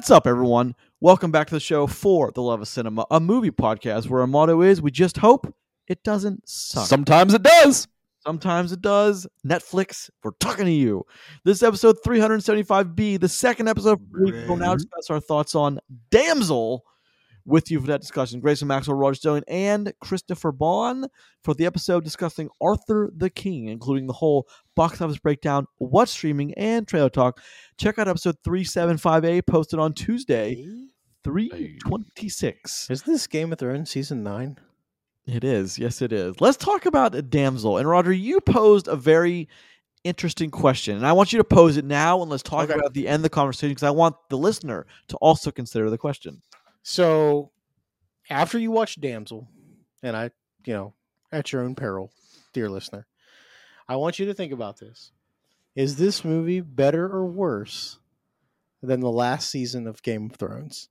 What's up, everyone? Welcome back to the show For the Love of Cinema, a movie podcast where our motto is we just hope it doesn't suck. Sometimes it does. Sometimes it does. Netflix, we're talking to you. This is episode 375B, the second episode. We will now discuss our thoughts on Damsel. With you for that discussion, Grayson Maxwell, Roger Stone, and Christopher Bond for the episode discussing Arthur the King, including the whole box office breakdown, what's streaming, and trailer talk. Check out episode 375A, posted on Tuesday, 3/26. Is this Game of Thrones season 9? It is. Yes, it is. Let's talk about Damsel. And Roger, you posed a very interesting question, and I want you to pose it now, and let's talk about it at the end of the conversation because I want the listener to also consider the question. So, after you watch Damsel, and at your own peril, dear listener, I want you to think about this. Is this movie better or worse than the last season of Game of Thrones?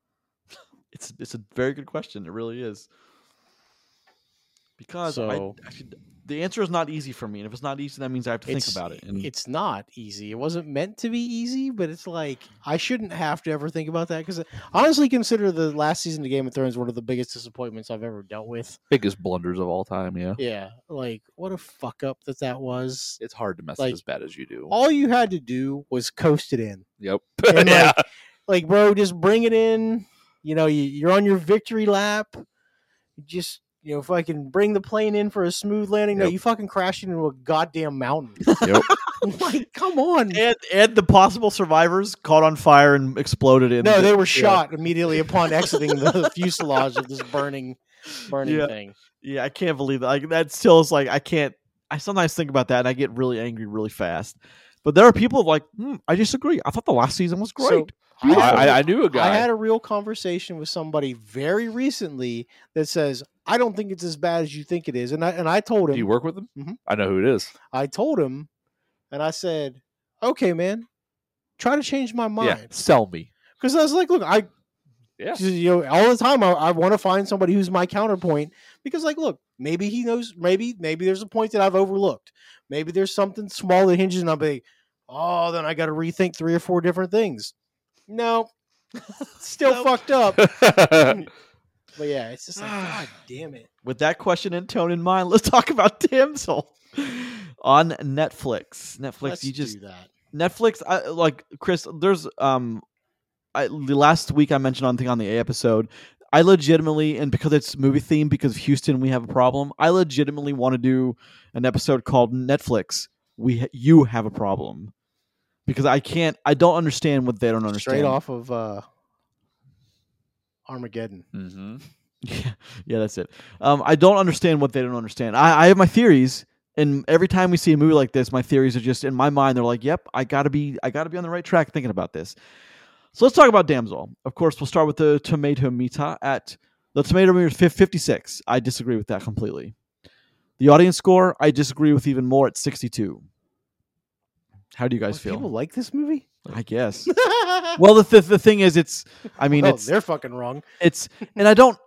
It's a very good question. It really is. Because the answer is not easy for me. And if it's not easy, that means I have to think about it. And it's not easy. It wasn't meant to be easy, but it's like I shouldn't have to ever think about that because I honestly consider the last season of Game of Thrones one of the biggest disappointments I've ever dealt with. Biggest blunders of all time, yeah. Yeah, like what a fuck up that was. It's hard to mess up as bad as you do. All you had to do was coast it in. Yep. And yeah. like, bro, just bring it in. You're on your victory lap. Just if I can bring the plane in for a smooth landing, no, you fucking crashed into a goddamn mountain. Yep. Like, come on. And the possible survivors caught on fire and exploded. No, they were shot immediately upon exiting the fuselage of this burning thing. Yeah, I can't believe that. Like, that still is like, I sometimes think about that and I get really angry really fast. But there are people like, I disagree. I thought the last season was great. So, I knew a guy. I had a real conversation with somebody very recently that says, I don't think it's as bad as you think it is. And I told him. Do you work with him? Mm-hmm. I know who it is. I told him, and I said, okay, man, try to change my mind. Yeah, sell me. Because I was like, look, all the time I want to find somebody who's my counterpoint. Because, like, look, maybe he knows, maybe there's a point that I've overlooked. Maybe there's something small that hinges, and I'll be, then I got to rethink 3 or 4 different things. No, still fucked up. But yeah, it's just like, God damn it. With that question and tone in mind, let's talk about Damsel on Netflix. Let's do that. Netflix, Chris, there's the last week I mentioned on the A episode, I legitimately, and because it's movie themed, because of Houston, we have a problem. I legitimately want to do an episode called Netflix. You have a problem. Because I don't understand what they don't understand. Straight off of Armageddon. Mm-hmm. Yeah, that's it. I don't understand what they don't understand. I have my theories, and every time we see a movie like this, my theories are just in my mind. They're like, "Yep, I gotta be on the right track thinking about this." So let's talk about Damsel. Of course, we'll start with the tomato meter at the tomato meter is 56. I disagree with that completely. The audience score, I disagree with even more at 62. How do you guys feel? People like this movie? I guess. Well, the thing is, they're fucking wrong. 50%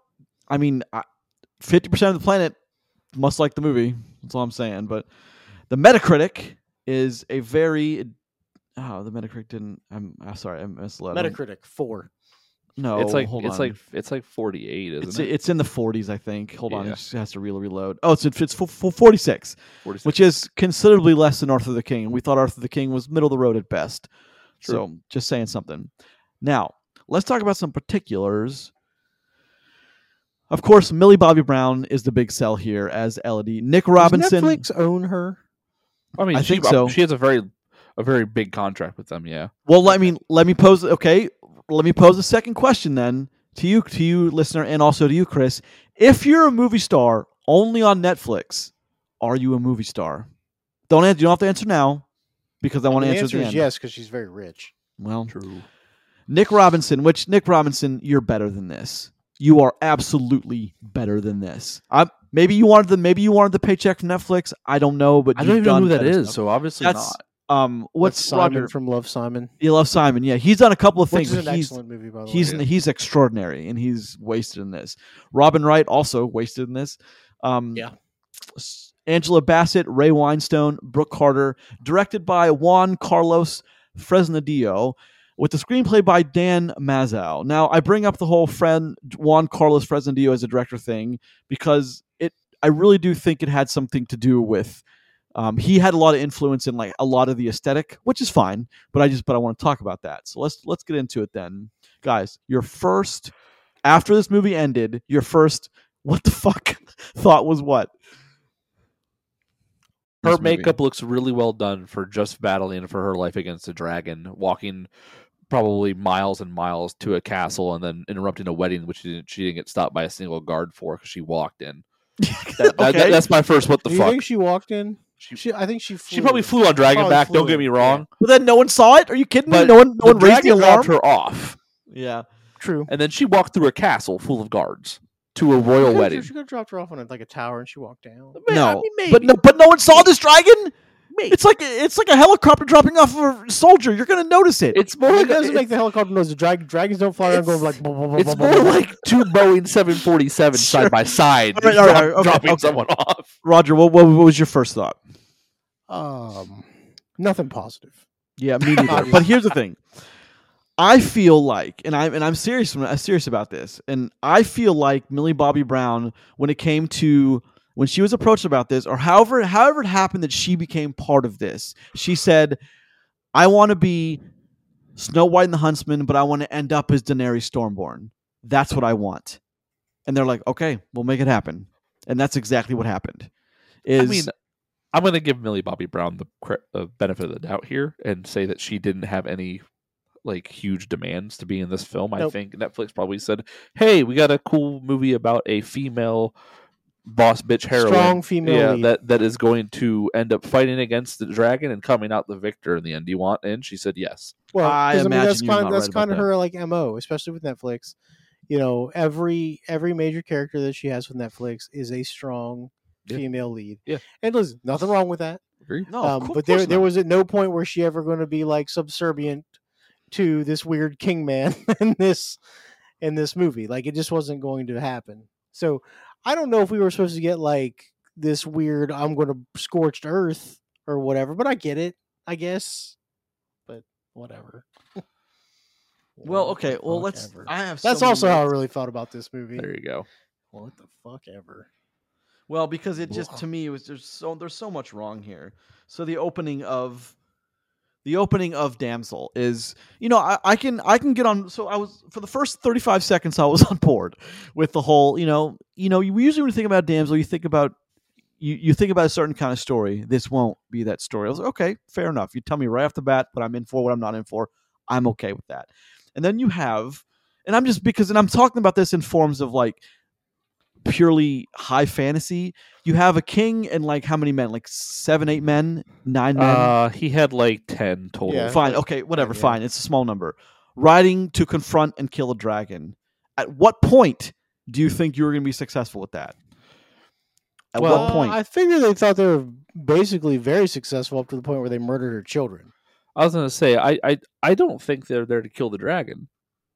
of the planet must like the movie. That's all I'm saying. But the Metacritic is a very, the Metacritic didn't. I'm sorry, I misled. Metacritic 4. No, it's like 48, isn't it? It's in the 40s, I think. Hold on, it just has to reload. Oh, it's 46, which is considerably less than Arthur the King. And we thought Arthur the King was middle of the road at best. True. So, just saying something. Now, let's talk about some particulars. Of course, Millie Bobby Brown is the big sell here as Elodie. Nick Robinson. Does Netflix own her? I mean, I think so. She has a very big contract with them. Yeah. Well, let me pose. Okay. Let me pose a second question then to you, listener, and also to you, Chris. If you're a movie star only on Netflix, are you a movie star? You don't have to answer now because I want to answer at the end. Yes, because she's very rich. Well, true. Nick Robinson, you're better than this. You are absolutely better than this. Maybe you wanted the paycheck from Netflix. I don't know, but I don't even know who that is. So obviously not. What's Simon Roger from Love, Simon? You love Simon, yeah. He's done a couple of things. Which is an excellent movie, by the way. He's extraordinary, and he's wasted in this. Robin Wright also wasted in this. Angela Bassett, Ray Winestone, Brooke Carter, directed by Juan Carlos Fresnadillo. with the screenplay by Dan Mazow. Now, I bring up the whole Juan Carlos Fresnadillo as a director thing because I really do think it had something to do with he had a lot of influence in like a lot of the aesthetic, which is fine, but I want to talk about that. So let's get into it then. Guys, your first after this movie ended, your first what the fuck thought was what? Her makeup looks really well done for just battling for her life against a dragon, walking probably miles and miles to a castle and then interrupting a wedding, which she didn't get stopped by a single guard for because she walked in. That's my first what the fuck. Do you think she walked in? I think she flew. She probably flew on dragon back, don't get me wrong. But then no one saw it? Are you kidding me? No one raised the alarm? Dropped her off. Yeah. True. And then she walked through a castle full of guards to a royal wedding. She could have dropped her off on like a tower and she walked down. No, but no one saw this dragon. Maybe. It's like a helicopter dropping off of a soldier. You're gonna notice it. It's more. It doesn't make the helicopter noise. The dragons don't fly around going like. It's more like two Boeing 747 side by side, dropping someone off. Roger, what was your first thought? Nothing positive. Yeah, me neither. But here's the thing. I feel like, and I'm serious about this, and I feel like Millie Bobby Brown, when she was approached about this, or however it happened that she became part of this, she said, "I want to be Snow White and the Huntsman, but I want to end up as Daenerys Stormborn. That's what I want." And they're like, "Okay, we'll make it happen." And that's exactly what happened. I'm going to give Millie Bobby Brown the benefit of the doubt here and say that she didn't have any like huge demands to be in this film. Nope. I think Netflix probably said, "Hey, we got a cool movie about a female boss bitch heroine, strong female lead. that is going to end up fighting against the dragon and coming out the victor in the end. Do you want?" And she said yes. Well, I mean that's kind of her like MO, especially with Netflix. You know, every major character that she has with Netflix is a strong female lead. Yeah, and listen, nothing wrong with that. No, but there was at no point where she ever going to be like subservient to this weird king man in this movie. Like it just wasn't going to happen. So I don't know if we were supposed to get like this weird I'm going to scorched earth or whatever, but I get it, I guess. But whatever. Well, okay. Well, That's also how I really felt about this movie. There you go. What the fuck ever. Well, because it just to me was there's so much wrong here. So the opening of Damsel is, I can get on. So I was, for the first 35 seconds, I was on board with the whole, you usually when you think about Damsel, you think about a certain kind of story. This won't be that story. I was like, okay, fair enough. You tell me right off the bat what I'm in for, what I'm not in for. I'm okay with that. And then you have, and I'm talking about this in forms of like purely high fantasy. You have a king and like how many men? Like 7, 8 men, 9 men. He had like 10 total. Yeah. Fine. Okay. Whatever. Yeah. Fine. It's a small number. Riding to confront and kill a dragon. At what point do you think you were going to be successful with that? At what point? I figured they thought they were basically very successful up to the point where they murdered her children. I was going to say, I don't think they're there to kill the dragon.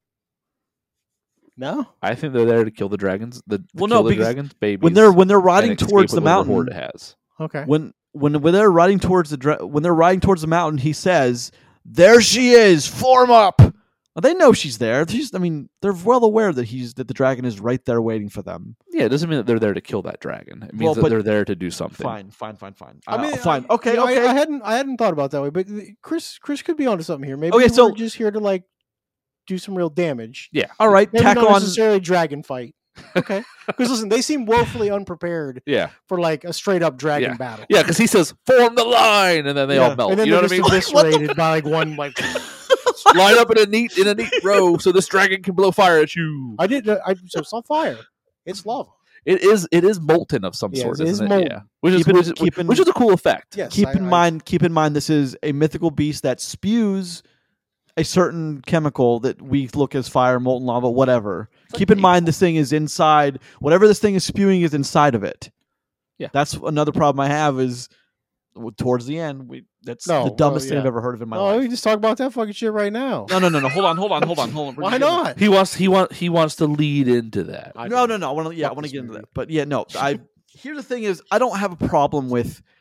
No, I think they're there to kill the dragons. Dragons' babies. When they're riding towards the mountain, the horde has. Okay. When they're riding towards the mountain, he says, "There she is, form up." Well, they know she's there. They're well aware that the dragon is right there waiting for them. Yeah, it doesn't mean that they're there to kill that dragon. It means that they're there to do something. Fine. Fine. Okay. I hadn't thought about it that way, but Chris could be onto something here. Maybe we're just here to like do some real damage. Yeah. All right. Maybe not necessarily dragon fight. Okay. Because listen, they seem woefully unprepared. Yeah. For like a straight up dragon battle. Yeah, because he says form the line, and then they all melt. And then you know what I mean? Eviscerated by like one like. Line up in a neat row so this dragon can blow fire at you. So it's not fire. It's lava. It is molten of some sort, isn't it? Yeah. Which is a cool effect. Yes, keep in mind this is a mythical beast that spews a certain chemical that we look as fire, molten lava, whatever. Keep in mind this thing is inside. Whatever this thing is spewing is inside of it. Yeah. That's another problem I have is towards the end, that's the dumbest thing I've ever heard of in my life. We just talk about that fucking shit right now. No. Hold on. Why not? He wants to lead into that. No. I want to get into that. But yeah, no. Here's the thing is I don't have a problem with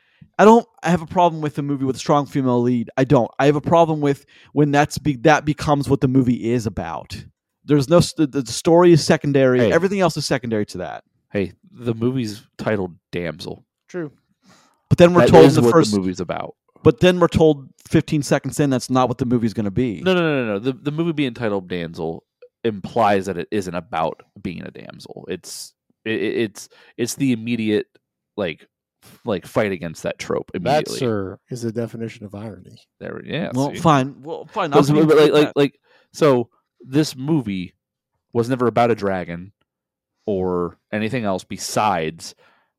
I have a problem with a movie with a strong female lead. I don't. I have a problem with when that becomes what the movie is about. There's no the story is secondary. Hey. Everything else is secondary to that. Hey, the movie's titled Damsel. True. But then we're That told is in the what first. the movie's about. But then we're told 15 seconds in that's not what the movie's going to be. No. The movie being titled Damsel implies that it isn't about being a damsel. It's the immediate like fight against that trope That, immediately. sir, is the definition of irony. There, yeah. Well, see? fine. Well, fine. But so this movie was never about a dragon or anything else besides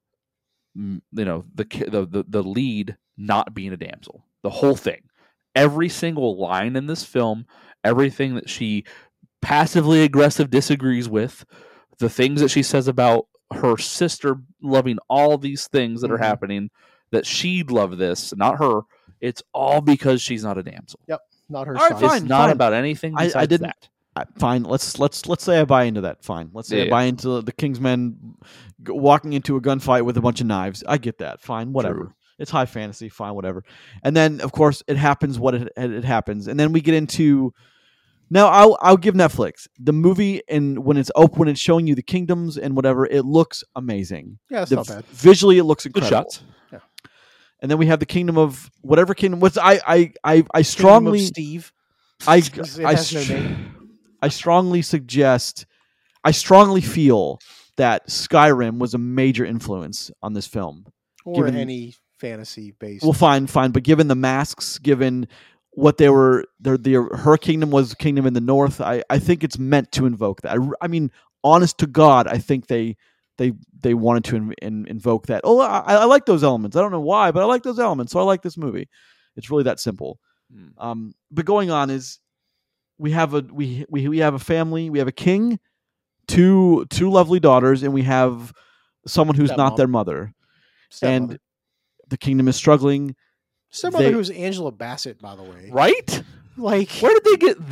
the lead not being a damsel. The whole thing, every single line in this film, everything that she passively aggressive disagrees with, the things that she says about her sister loving all these things that are happening, that she'd love this, not her. It's all because she's not a damsel. Yep, not her. All right, side. fine. It's not about anything besides I didn't. that. Fine. Let's say I buy into that. Fine. Let's say I buy into the Kingsmen walking into a gunfight with a bunch of knives. I get that. Fine. Whatever. True. It's high fantasy. Fine. Whatever. And then of course it happens. What it happens, and then we get into. Now I'll give Netflix the movie, and when it's showing you the kingdoms and whatever, it looks amazing. Yeah, it's not bad. Visually, it looks Good incredible. shots. Yeah. And then we have the kingdom of whatever kingdom. What's I Kingdom of strongly Steve. I It has no name. I strongly suggest. I strongly feel that Skyrim was a major influence on this film. Or given- any fantasy based. Well, fine, but given the masks, given what they were, her kingdom was kingdom in the north. I think it's meant to invoke that. I mean, honest to God, I think they wanted to invoke that. Oh, I like those elements. I don't know why, but I like those elements, so I like this movie. It's really that simple. But going on is we have a family. We have a king, two lovely daughters, and we have someone who's not Stepmom. their mother. Stepmother. And the kingdom is struggling. Stepmother who's Angela Bassett, by the way. Right? Like, Where did they get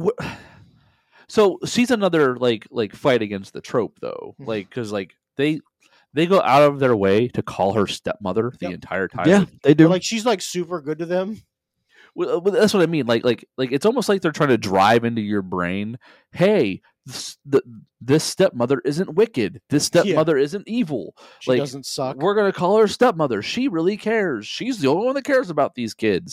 So she's another like fight against the trope though, because they go out of their way to call her stepmother the entire time. Yeah, they do. like she's like super good to them. Well, that's what I mean. Like it's almost like they're trying to drive into your brain. Hey, this stepmother isn't wicked. This stepmother isn't evil. She doesn't suck. We're gonna call her stepmother. She really cares. She's the only one that cares about these kids.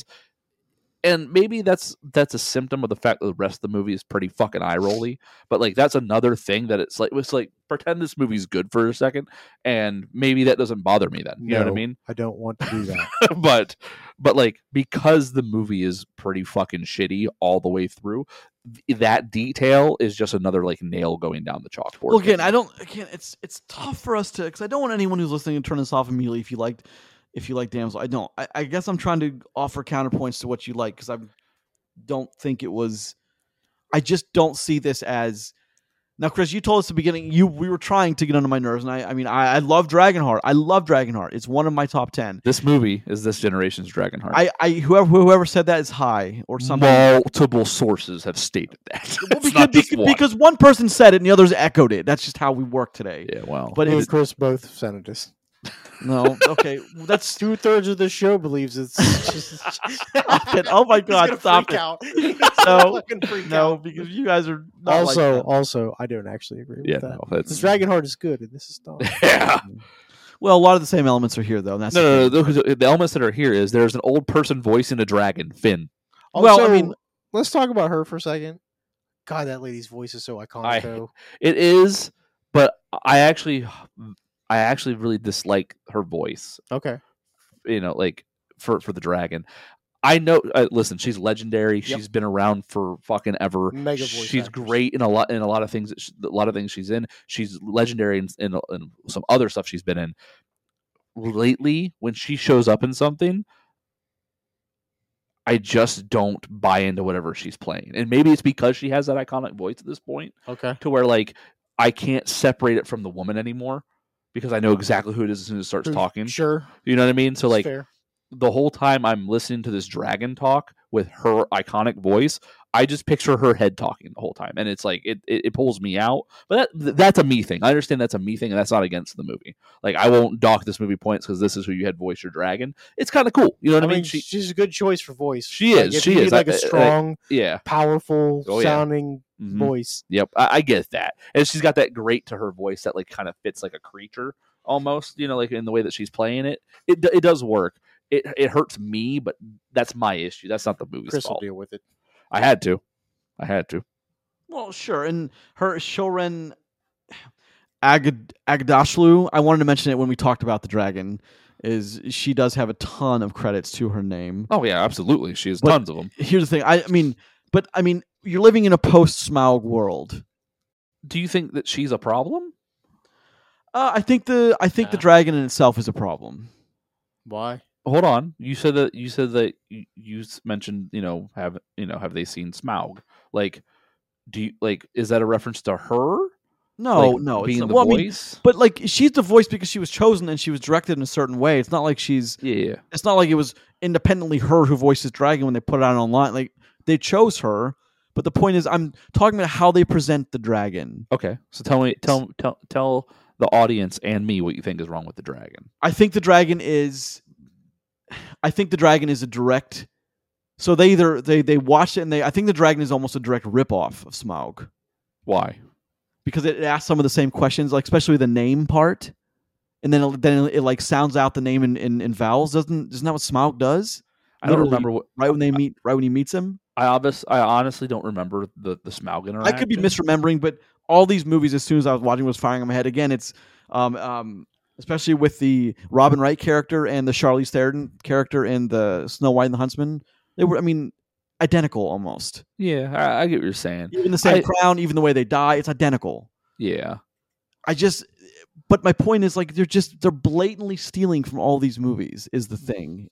And maybe that's a symptom of the fact that the rest of the movie is pretty fucking eye rolly. But like that's another thing that it's like pretend this movie's good for a second, and maybe that doesn't bother me then. You know what I mean? I don't want to do that. but like because the movie is pretty fucking shitty all the way through, that detail is just another like nail going down the chalkboard. Well, again, it's tough for us to, because I don't want anyone who's listening to turn this off immediately if you like Damsel. I don't. I guess I'm trying to offer counterpoints to what you like, because I don't think it was. I just don't see this as. Now, Chris, you told us at the beginning we were trying to get under my nerves, and I love Dragonheart. I love Dragonheart. It's one of my top 10. This movie is this generation's Dragonheart. Whoever said that is high or something. Multiple sources have stated that. Well, because one person said it and the others echoed it. That's just how we work today. Yeah, well, But Me it's and Chris both said us. no. Okay, that's 2/3 of the show believes it's. Stop it. Oh my God, stop it. Out. No, freak no, out. because you guys are not like that. Also, I don't actually agree with that. no, that's This Dragonheart is good, and this is not. yeah. Well, a lot of the same elements are here, though. And that's No. The elements that are here is there's an old person voicing a dragon, Finn. Well, Also, I mean- let's talk about her for a second. God, that lady's voice is so iconic, though. It is, but I actually really dislike her voice. Okay. You know, like for the dragon. I know. Listen, she's legendary. Yep. She's been around for fucking ever. Mega voice She's actress. great in a lot of things. A lot of things she's in. She's legendary in some other stuff she's been in. Lately, when she shows up in something, I just don't buy into whatever she's playing. And maybe it's because she has that iconic voice at this point, Okay. to where like I can't separate it from the woman anymore because I know exactly who it is as soon as it starts talking. Sure. You know what I mean? So It's like fair. the whole time I'm listening to this dragon talk, with her iconic voice, I just picture her head talking the whole time, and it's like it pulls me out. But that's a me thing. I understand that's a me thing, and that's not against the movie. Like, I won't dock this movie points because this is who you had voice your dragon. It's kind of cool, you know what I mean? She's a good choice for voice. She like, is. If she you is need, like a strong, powerful sounding voice. Yep, I get that, and she's got that grate to her voice that like kind of fits like a creature almost. You know, like in the way that she's playing it. It does work. It hurts me, but that's my issue. That's not the movie's Chris fault. will deal with it. I had to. Well, sure. And her Shoren Agdashlu, I wanted to mention it when we talked about the dragon, is she does have a ton of credits to her name. Oh yeah, absolutely. She has tons of them. Here's the thing. I mean, you're living in a post-Smaug world. Do you think that she's a problem? I think the dragon in itself is a problem. Why? Hold on. You said that you mentioned, have they seen Smaug? Like, is that a reference to her? No, like, no, being it's the not, voice. But like, she's the voice because she was chosen and she was directed in a certain way. It's not like she's It's not like it was independently her who voices dragon when they put it out online. Like, they chose her. But the point is, I'm talking about how they present the dragon. Okay, so tell the audience and me what you think is wrong with the dragon. I think the dragon is a direct. So they watched it and I think the dragon is almost a direct ripoff of Smaug. Why? Because it asks some of the same questions, like especially the name part, and then it like sounds out the name in vowels. Isn't that what Smaug does? I don't remember right when he meets him. I honestly don't remember the Smaug interaction. I could be misremembering, but all these movies, as soon as I was watching, was firing in my head. Again, it's especially with the Robin Wright character and the Charlize Theron character in the Snow White and the Huntsman. They were, identical almost. Yeah, I get what you're saying. Even the same crown, even the way they die, it's identical. Yeah. But my point is, like, they're blatantly stealing from all these movies. Is the thing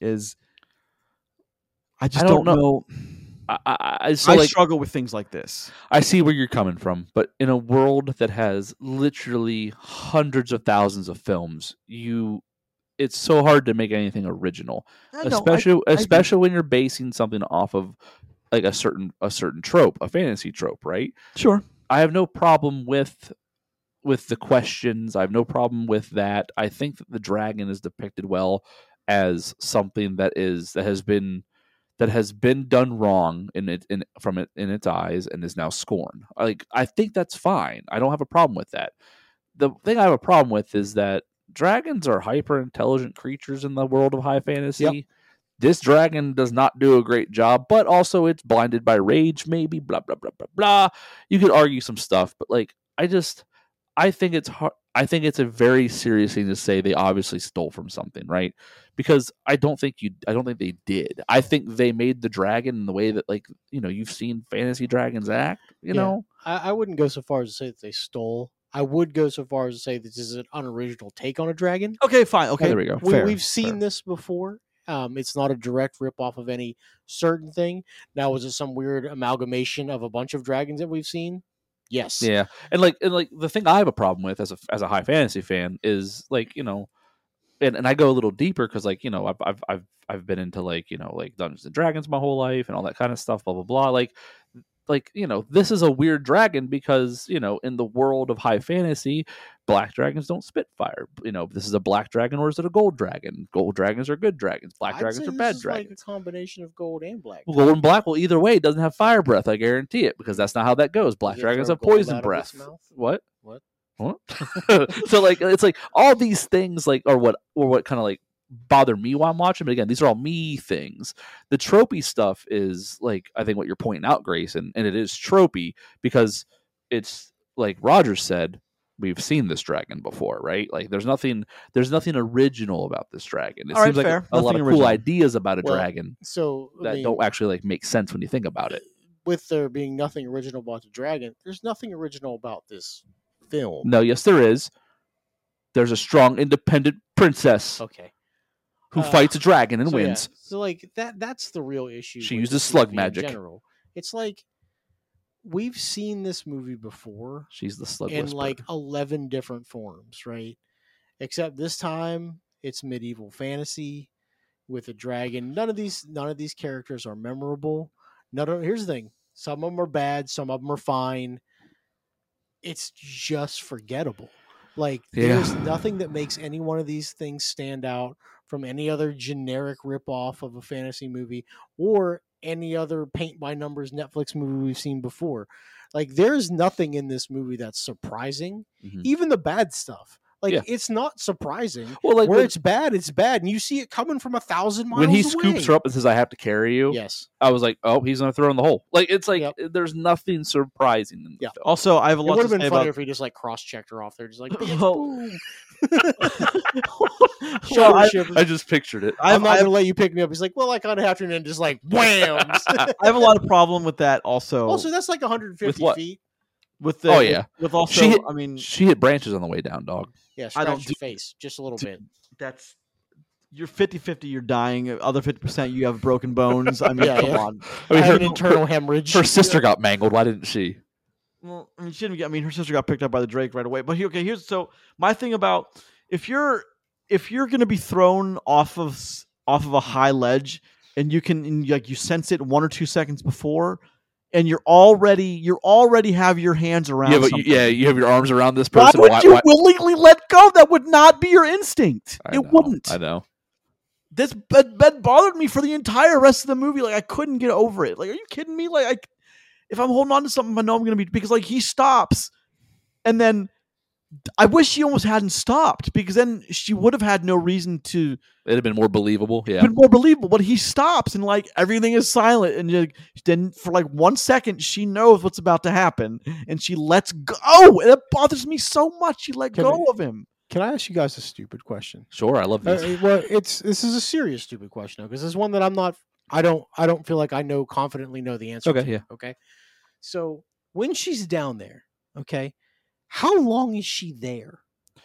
I just don't know. I struggle with things like this. I see where you're coming from, but in a world that has literally hundreds of thousands of films, it's so hard to make anything original, especially when you're basing something off of like a certain trope, a fantasy trope, right? Sure. I have no problem with the questions. I have no problem with that. I think that the dragon is depicted well as something that has been done wrong in its eyes and is now scorned. Like, I think that's fine. I don't have a problem with that. The thing I have a problem with is that dragons are hyper intelligent creatures in the world of high fantasy. Yep. This dragon does not do a great job, but also it's blinded by rage, maybe, blah, blah, blah, blah, blah. You could argue some stuff, but like, I think it's hard. I think it's a very serious thing to say they obviously stole from something, right? Because I don't think they did. I think they made the dragon in the way that, like, you've seen fantasy dragons act, you know? I wouldn't go so far as to say that they stole. I would go so far as to say this is an unoriginal take on a dragon. Okay, fine. Okay, there we go. We've seen this before. It's not a direct rip-off of any certain thing. Now, was it some weird amalgamation of a bunch of dragons that we've seen? Yes. Yeah. And the thing I have a problem with as a high fantasy fan is, like, and I go a little deeper because, like, I've been into, like, like Dungeons and Dragons my whole life and all that kind of stuff, blah blah blah. Like, this is a weird dragon because, in the world of high fantasy, black dragons don't spit fire. This is a black dragon, or is it a gold dragon? Gold dragons are good dragons. Black dragons are bad dragons. Like a combination of gold and black. Well, gold and black. Well, either way, it doesn't have fire breath. I guarantee it, because that's not how that goes. Black dragons have poison breath. What? So, like, it's like all these things, like, or what kind of like bother me while I'm watching. But again, these are all me things. The tropey stuff is, like, I think what you're pointing out, Grace, and it is tropey because it's like Roger said, we've seen this dragon before, right? Like, there's nothing original about this dragon. It seems like a lot of cool ideas about a dragon that don't actually, like, make sense when you think about it. With there being nothing original about the dragon, there's nothing original about this film. No, yes, there is. There's a strong, independent princess. Okay. Who fights a dragon and wins. Yeah. So, like, that's the real issue. She uses slug magic. In general. It's like, we've seen this movie before. She's the slug in whisperer. Like 11 different forms, right? Except this time it's medieval fantasy. with a dragon. None of these characters are memorable. Here's the thing: some of them are bad, some of them are fine. It's just forgettable. Like there's nothing that makes any one of these things stand out from any other generic ripoff of a fantasy movie or any other paint by numbers Netflix movie we've seen before. Like there's nothing in this movie that's surprising. Even the bad stuff. Like it's not surprising. Well, like where it's bad, and you see it coming from 1,000 miles away. When he scoops her up and says, "I have to carry you," yes, I was like, "Oh, he's gonna throw her in the hole." Like it's like there's nothing surprising in the film. Also, I have a lot to say about. It would have been funnier if he just like cross-checked her off there, just like boom. I just pictured it. I'm not gonna let you pick me up. He's like, "Well, I kind of have to," and then just like wham. I have a lot of problem with that. Also, that's like 150 feet. With the with also, she hit branches on the way down, dog. Yeah, scratch your face just a little bit. That's you're 50-50. You're dying. Other 50%, you have broken bones. I mean, come on. I mean, her internal hemorrhage. Her sister got mangled. Why didn't she? Well, I mean, she didn't get. I mean, her sister got picked up by the Drake right away. But here's so my thing about if you're gonna be thrown off of a high ledge and you sense it 1 or 2 seconds before. And you already have your hands around. You have your arms around this person. Why would you willingly let go? That would not be your instinct. Wouldn't. I know. This bed bothered me for the entire rest of the movie. Like I couldn't get over it. Like, are you kidding me? Like, if I'm holding on to something, I know I'm gonna be because like he stops, and then I wish she almost hadn't stopped because then she would have had no reason to. It'd have been more believable. Yeah, been more believable. But he stops and like everything is silent, and then for like 1 second she knows what's about to happen, and she lets go. And it bothers me so much. She let go of him. Can I ask you guys a stupid question? Sure, I love this. Well, this is a serious stupid question because it's one that I'm not. I don't feel like I confidently know the answer. Okay, to. Yeah. Okay. So when she's down there, okay. How long is she there?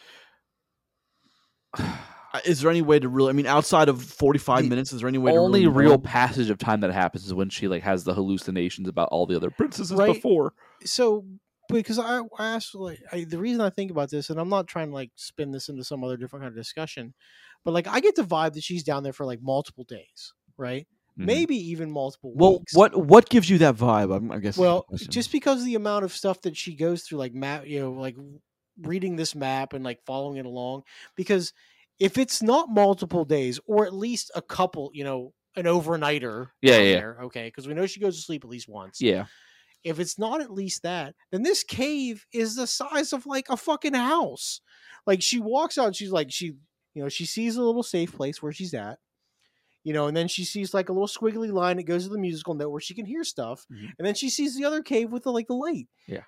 Is there any way to really? I mean, outside of 45 minutes, is there any way? Only to really real passage of time that happens is when she like has the hallucinations about all the other princesses before. So, because I asked, like, the reason I think about this, and I'm not trying to like spin this into some other different kind of discussion, but like I get the vibe that she's down there for like multiple days, right? Maybe even multiple weeks. What gives you that vibe? I guess. Well, just because of the amount of stuff that she goes through, like like reading this map and like following it along. Because if it's not multiple days, or at least a couple, an overnighter. There, okay, because we know she goes to sleep at least once. Yeah. If it's not at least that, then this cave is the size of like a fucking house. Like she walks out, and she's like she sees a little safe place where she's at. And then she sees like a little squiggly line that goes to the musical note where she can hear stuff. And then she sees the other cave with the light. Yeah.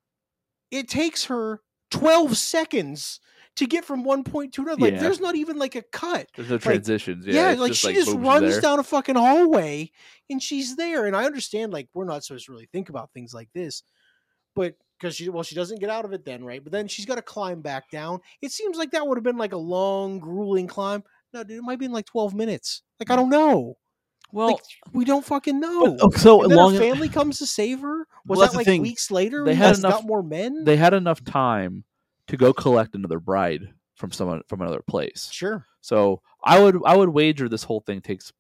It takes her 12 seconds to get from one point to another. Like there's not even like a cut. There's no transitions. Like she just runs down a fucking hallway and she's there. And I understand like we're not supposed to really think about things like this, but because she doesn't get out of it then, right? But then she's got to climb back down. It seems like that would have been like a long, grueling climb. No, dude, it might be in like 12 minutes. Like, I don't know. Well, like, we don't fucking know. So and then her family comes to save her? Was that like weeks later? They had got more men? They had enough time to go collect another bride from another place. Sure. So I would wager this whole thing takes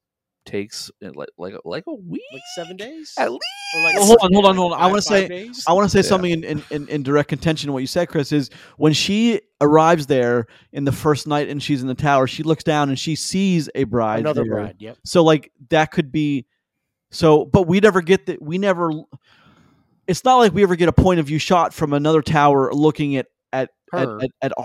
like a week, like 7 days at least. Like hold on. I want to say something in direct contention to what you said, Chris. Is when she arrives there in the first night and she's in the tower, she looks down and she sees a bride, another bride. Yep. So like that could be. So, but we never get that. We never. It's not like we ever get a point of view shot from another tower looking at her,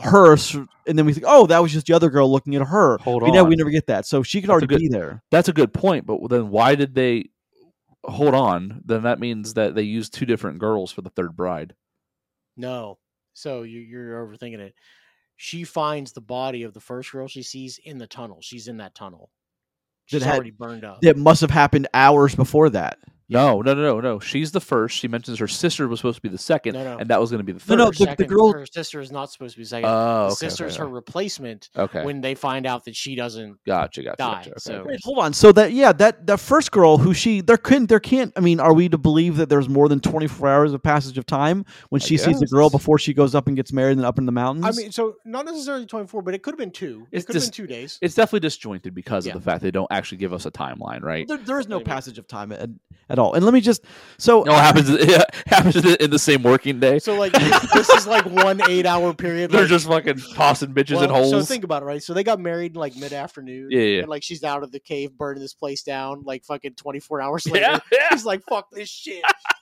and then we think, oh, that was just the other girl looking at her. We never get that. So she could already be there. That's a good point. But then why did they hold on? Then that means that they used two different girls for the third bride. No. So you're overthinking it. She finds the body of the first girl she sees in the tunnel. She's in that tunnel. She's already burned up. It must have happened hours before that. No. She's the first. She mentions her sister was supposed to be the second, and that was going to be the third. No, the girl, her sister is not supposed to be second. Oh, the sister's her replacement. Okay. When they find out that she doesn't Gotcha. die. Okay. So wait, hold on. So that first girl who there can't. I mean, are we to believe that there's more than 24 hours of passage of time when she sees the girl before she goes up and gets married and then up in the mountains? I mean, so not necessarily 24, but it could have been 2. It could have been 2 days. It's definitely disjointed because of the fact they don't actually give us a timeline, right? There is no passage of time at all. And let me just it happens in the same working day. So like this is like 1 8-hour period. They're just fucking tossing bitches in holes. So think about it, right? So they got married like mid-afternoon. Yeah. And like she's out of the cave burning this place down like fucking 24 hours later. Yeah. He's like, fuck this shit.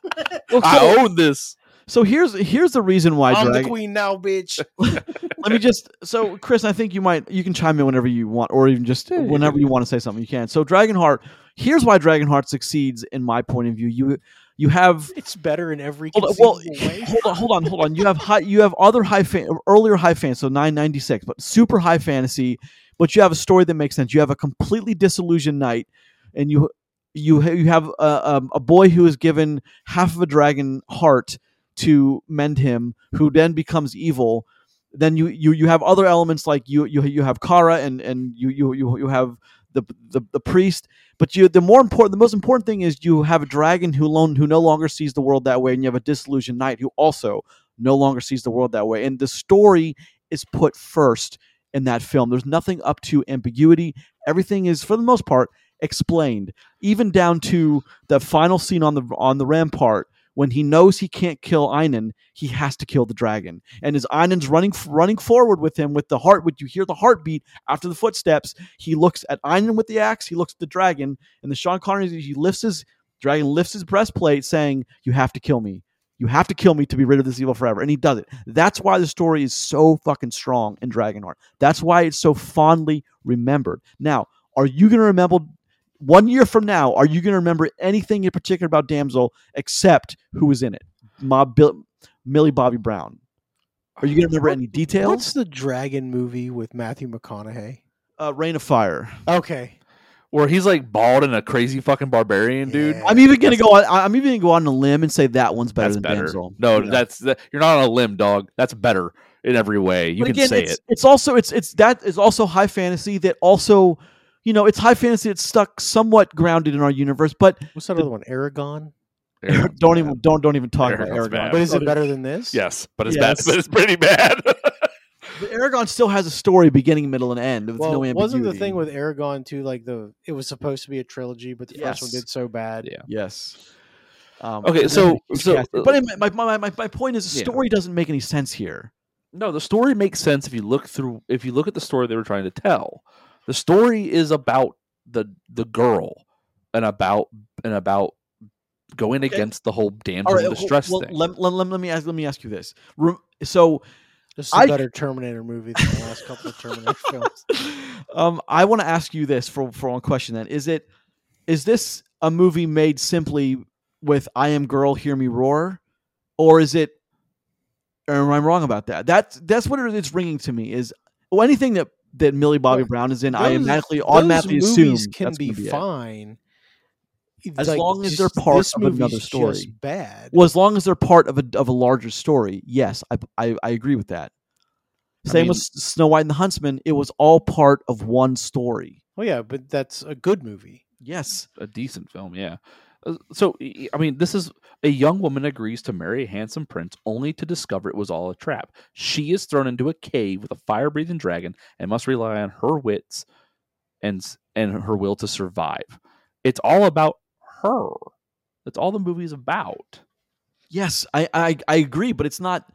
I own this. So here's the reason why I'm the queen now, bitch. Let me just Chris, I think you can chime in whenever you want, or even just whenever you want to say something, you can. So Dragonheart, here's why Dragonheart succeeds in my point of view. You have it's better in every way. Hold on. You have other earlier high fantasy, so 996, but super high fantasy. But you have a story that makes sense. You have a completely disillusioned knight, and you have a boy who is given half of a dragon heart to mend him, who then becomes evil. Then you have other elements like you have Kara and you have the priest. But the most important thing is you have a dragon who no longer sees the world that way, and you have a disillusioned knight who also no longer sees the world that way. And the story is put first in that film. There's nothing up to ambiguity. Everything is, for the most part, explained, even down to the final scene on the rampart. When he knows he can't kill Einon, he has to kill the dragon. And as Einon's running forward with him with the heart, when you hear the heartbeat after the footsteps, he looks at Einon with the axe, he looks at the dragon, and the Sean Connery, dragon lifts his breastplate saying, "You have to kill me. You have to kill me to be rid of this evil forever." And he does it. That's why the story is so fucking strong in Dragonheart. That's why it's so fondly remembered. Now, are you going to remember 1 year from now, are you going to remember anything in particular about Damsel except who was in it? Millie Bobby Brown. Are you going to remember any details? What's the dragon movie with Matthew McConaughey? Reign of Fire. Okay. Where he's like bald and a crazy fucking barbarian, dude. I'm even going to go on a limb and say that one's better than Damsel. No, you're not on a limb, dog. That's better in every way. You can say it. It's also that is also high fantasy that also, it's high fantasy. It's stuck somewhat grounded in our universe. But what's that other one? Aragon. Don't even talk about Aragon. Bad. But is it better than this? Yes, but it's bad. But it's pretty bad. But Aragon still has a story, beginning, middle, and end. With no ambiguity. Wasn't the thing with Aragon too like it was supposed to be a trilogy, but the first one did so bad. Yeah. Yes. Okay, but my point is, the story doesn't make any sense here. No, the story makes sense if you look at the story they were trying to tell. The story is about the girl and about going against the whole damsel in distress thing. Let me ask you this. So this is a better Terminator movie than the last couple of Terminator films. I want to ask you this for one question. Then is this a movie made simply with "I am girl, hear me roar," or is it? Or am I wrong about that? That's what it's ringing to me. Is anything that Millie Bobby Brown is in, I automatically assume can be fine. As long as they're part of another story. Just bad. Well, as long as they're part of a larger story, yes, I agree with that. Same with Snow White and the Huntsman; it was all part of one story. Oh yeah, but that's a good movie. Yes, a decent film. Yeah. So this is a young woman agrees to marry a handsome prince only to discover it was all a trap. She is thrown into a cave with a fire-breathing dragon and must rely on her wits and her will to survive. It's all about her. That's all the movie's about. Yes, I agree, but it's not.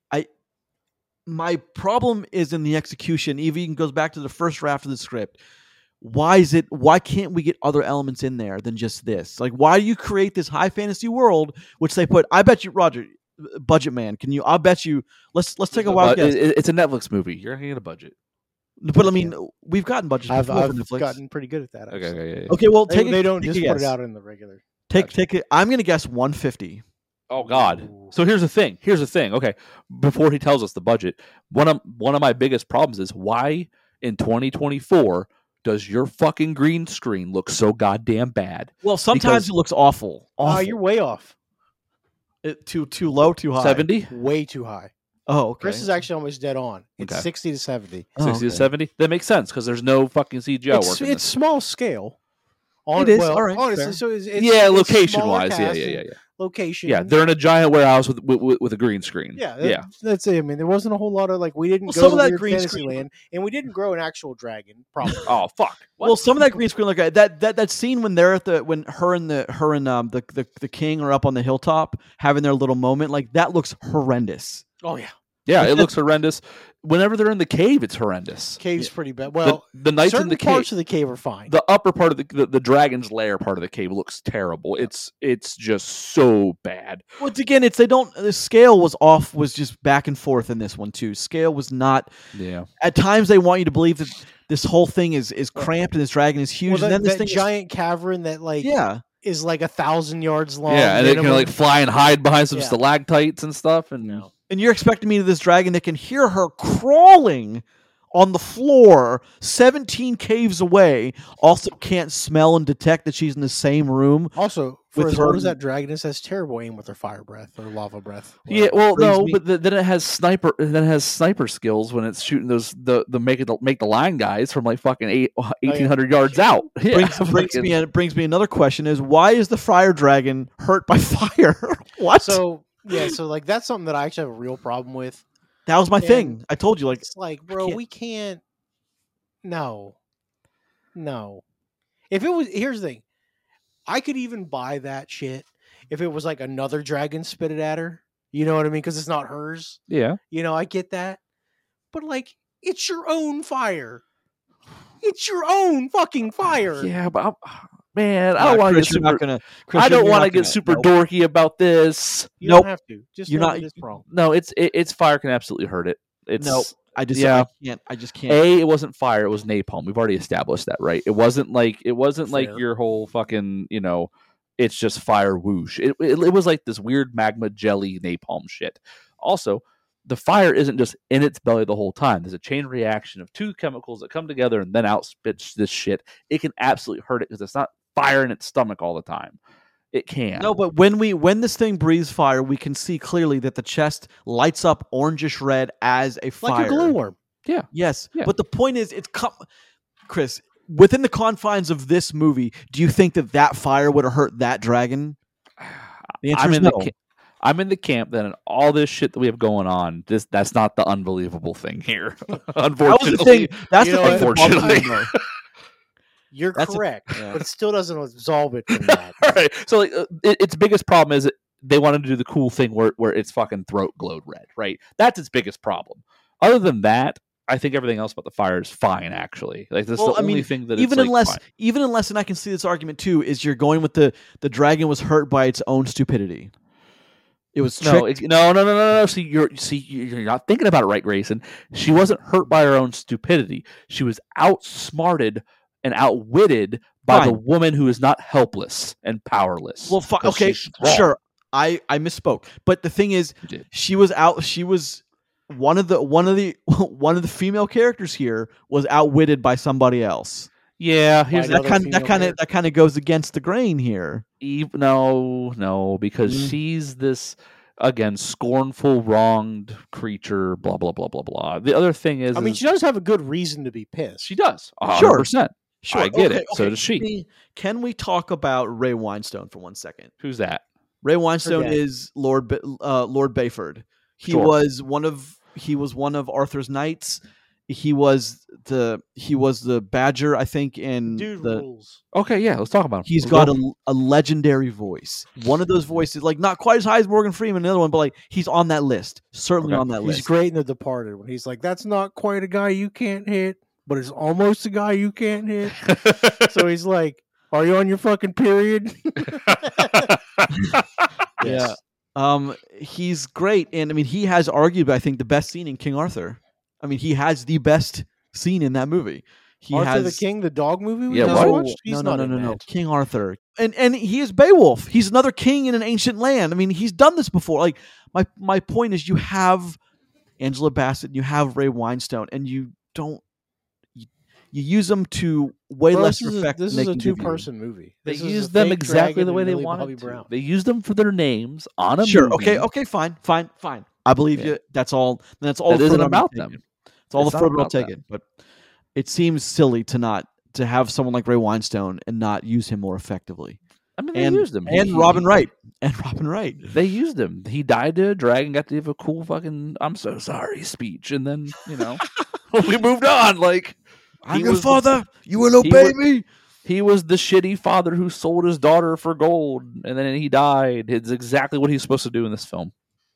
My problem is in the execution. Even goes back to the first draft of the script. Why can't we get other elements in there than just this? Like, why do you create this high fantasy world, which they put? I bet you, Roger, budget man. I'll bet you. Let's take a wild guess. It's a Netflix movie. You're gonna get a budget. But I mean, we've gotten budgets before I've for Netflix. gotten pretty good at that. Okay, well, they don't just put it out in the regular. Take it. I'm gonna guess 150. Oh God! So here's the thing. Okay, before he tells us the budget, one of my biggest problems is why in 2024 does your fucking green screen look so goddamn bad? Well, sometimes it looks awful. You're way off. Too low, too high. 70? Way too high. Oh, okay. Chris is actually almost dead on. It's Okay. 60 to 70. 60 to 70? That makes sense because there's no fucking CGI work in It's this. small scale. It is. Well, All right, honestly, fair. so it's Yeah, it's location smaller wise. cast Yeah. and Location. Yeah, they're in a giant warehouse with a green screen. Yeah, that's it. I mean, there wasn't a whole lot of we didn't Well, go some to of that Weird green Fantasy screen- Land, and we didn't grow an actual dragon. Probably. Oh fuck. What? Well, some of that green screen, like that scene when they're at when her and the king are up on the hilltop having their little moment, like that looks horrendous. Oh yeah, Yeah, it looks horrendous. Whenever they're in the cave, it's horrendous. cave's pretty bad. Well, the nights certain in the parts cave, of the cave are fine. the upper part of the dragon's lair part of the cave looks terrible. It's just so bad. Once again, the scale was off, was just back and forth in this one too. Scale was not. Yeah. At times, they want you to believe that this whole thing is cramped and this dragon is huge, well, and then this that thing giant cavern that is 1,000 yards long. Yeah, and it can minimum. fly and hide behind some Yeah. stalactites and stuff. And No. And you're expecting me to this dragon that can hear her crawling on the floor 17 caves away, also can't smell and detect that she's in the same room. Also, for With as old her- as that dragon is, has terrible aim with her fire breath or lava breath. yeah, well, brings no, me- but then it has sniper skills when it's shooting those the make the line guys from fucking 1,800 yards out. Yeah, brings me another question: is why is the fire dragon hurt by fire? What? So that's something that I actually have a real problem with. that was my and- thing. I told you, It's bro, can't- we can't. No. If it was, here's the thing, I could even buy that shit if it was another dragon spit it at her. You know what I mean? Because it's not hers. yeah. I get that. But it's your own fire. It's your own fucking fire. Yeah, but man, I don't want to get super. Chris, I don't want to get super dorky about this. You Nope. don't have to. Just You're know not- that it's wrong. No, it's fire can absolutely hurt it. It's Nope. I Yeah. just can't. it wasn't fire. It was napalm. We've already established that, right? It wasn't like Fair. your whole fucking it's just fire whoosh. It was like this weird magma jelly napalm shit. Also, the fire isn't just in its belly the whole time. There's a chain reaction of two chemicals that come together and then outspits this shit. It can absolutely hurt it because it's not fire in its stomach all the time. It can. No, but when this thing breathes fire, we can see clearly that the chest lights up orangish red as a fire. Like a glowworm. Yes, Yeah. but the point is, Chris, within the confines of this movie, do you think that fire would have hurt that dragon? The answer I'm is in no. I'm in the camp that in all this shit that we have going on, that's not the unbelievable thing here. That was Unfortunately, the thing. That's You the know thing. what? that bothered me Unfortunately. though. You're That's a- correct, yeah. but it still doesn't absolve it from that. all right. So its biggest problem is they wanted to do the cool thing where its fucking throat glowed red, right? That's its biggest problem. Other than that, I think everything else about the fire is fine. Actually, that's the only thing that even it's unless fine. and I can see this argument too, is you're going with the dragon was hurt by its own stupidity. It was tricked. No. See, you're not thinking about it right, Grayson. She wasn't hurt by her own stupidity. She was outsmarted and outwitted by the Fine. woman who is not helpless and powerless. Well, 'Cause okay, she's strong. sure. I misspoke, but the thing is, You did. she was one of the female characters here was outwitted by somebody else. Yeah, here's By the another That kind of goes against the grain here. No, because Mm. she's this again scornful, wronged creature. Blah blah blah blah blah. The other thing is, I mean, she does have a good reason to be pissed. she does 100%. Sure. Sure, I get it. So does she. Can we talk about Ray Winestone for 1 second? Who's that? Ray Winestone dad. is Lord Bayford. He Sure. was one of Arthur's knights. He was the Badger, I think, in Dude the. rules. Okay, yeah, let's talk about him. He's Let's got go. a legendary voice. One of those voices, not quite as high as Morgan Freeman, the other one, but he's on that list. Certainly Okay. on that He's list. great in The Departed when he's like, "That's not quite a guy you can't hit, but it's almost a guy you can't hit." So he's like, "Are you on your fucking period?" Yeah. He's great, and I mean, he has arguably, I think, the best scene in King Arthur. I mean, he has the best scene in that movie. He Arthur has the King, the dog movie we Yeah, just what? watched. He's no, not in no. that. King Arthur, and he is Beowulf. He's another king in an ancient land. I mean, he's done this before. Like my point is, you have Angela Bassett, you have Ray Winestone, and you don't. you use them to way Bro, lesser effect. this than is they a can give you. 2-person movie. They This is a used them fake exactly dragon the way and they Millie wanted Bobby to. Brown. They used them for their names on a Sure. movie. Okay. Fine. I believe Yeah. you. That's all. That's all. That the isn't further I'm gonna about take them. it. It's all It's the not further I'll about take them. it. But it seems silly to have someone like Ray Winestone and not use him more effectively. I mean, they And used him. Robin Wright. They used him. He died to a dragon, got to give a cool fucking "I'm so sorry" speech, and then we moved on. Like, I'm he your was the- father. You will he obey wa- me. he was the shitty father who sold his daughter for gold, and then he died. It's exactly what he's supposed to do in this film.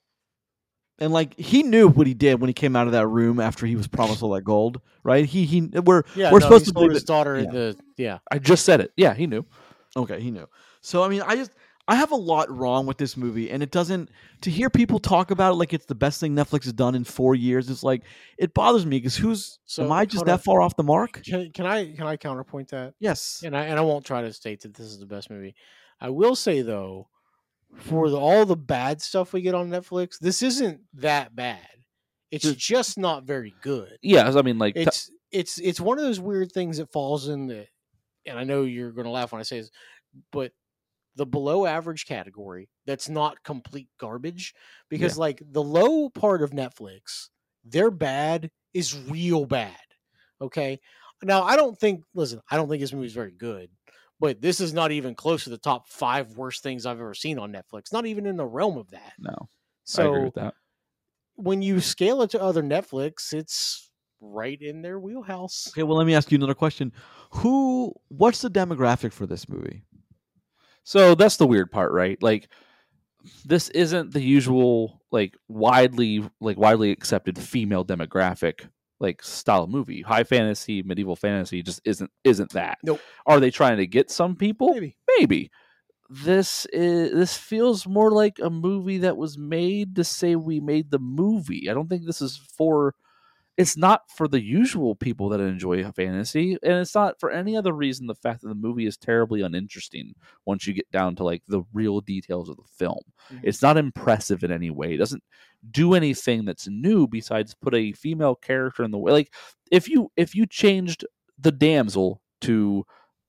And like he knew what he did when he came out of that room after he was promised all that gold, right? We're supposed to he believe sold his it. daughter Yeah. in the I just said it. Yeah, he knew. Okay, he knew. So I mean, I have a lot wrong with this movie, and it doesn't. To hear people talk about it like it's the best thing Netflix has done in 4 years, it's like it bothers me because am I just hold that on. far off the mark? Can I counterpoint that? Yes. And I won't try to state that this is the best movie. I will say though, for all the bad stuff we get on Netflix, this isn't that bad. It's just not very good. Yeah, I mean, like It's one of those weird things that falls in the, and I know you're going to laugh when I say this, but the below average category that's not complete garbage, because like the low part of Netflix, their bad is real bad. Okay. Now I don't think this movie is very good, but this is not even close to the top 5 worst things I've ever seen on Netflix. Not even in the realm of that. no, So I agree with that. when you scale it to other Netflix, it's right in their wheelhouse. Okay, well let me ask you another question. What's the demographic for this movie? So that's the weird part, right? Like, this isn't the usual widely accepted female demographic style of movie. High fantasy, medieval fantasy just isn't that. Nope. Are they trying to get some people? Maybe. This feels more like a movie that was made to say we made the movie. I don't think this is it's not for the usual people that enjoy fantasy, and it's not for any other reason the fact that the movie is terribly uninteresting once you get down to the real details of the film. Mhm. It's not impressive in any way. It doesn't do anything that's new besides put a female character in the way. Like if you changed the damsel to